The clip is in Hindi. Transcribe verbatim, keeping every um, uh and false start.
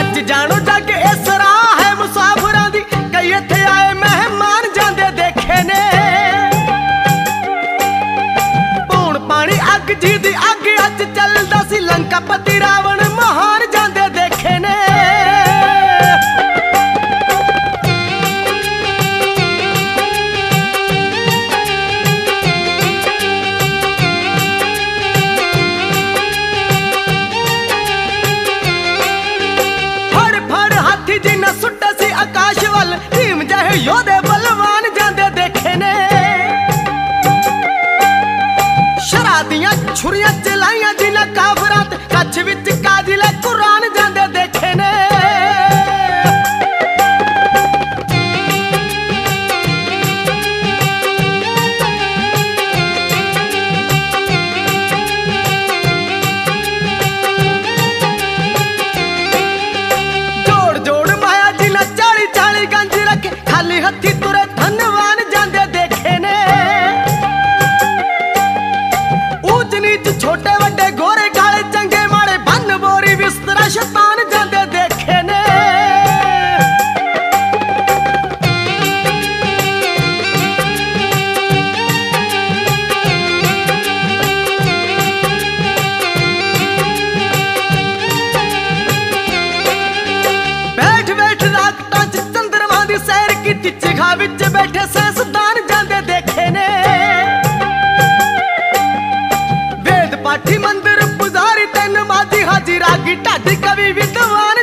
सच जानो जग इस राह है मुसाफरां दी, कई इत्थे आए मेहमान जांदे देखे ने। पूण पानी अग जी दी अग अज चलदा सी, लंका पति रावण महान जांदे देखे ने। आकाश वल भीम जहे योधे बलवान जांदे देखे ने। शरादियां छुरियां चलाइयां जिन्हां काफरां ते, कच्छ विच काजिले कुरान जांदे देखे ने। खाली हथी तुरे धनवान जांदे देखे ने। ऊंच नीच छोटे वड्डे गोरे काले चंगे माड़े, बन बोरी बिस्तरा शैतान जांदे देखे ने। बैठ बैठ राखतां च चंद्रमा दी सैर चिखा विच बैठे साइंसदान जांदे देखे ने। वेद पाठी मंदिर पुजारी ते नमाजी हाजी रागी ढाडी कवि विद्वान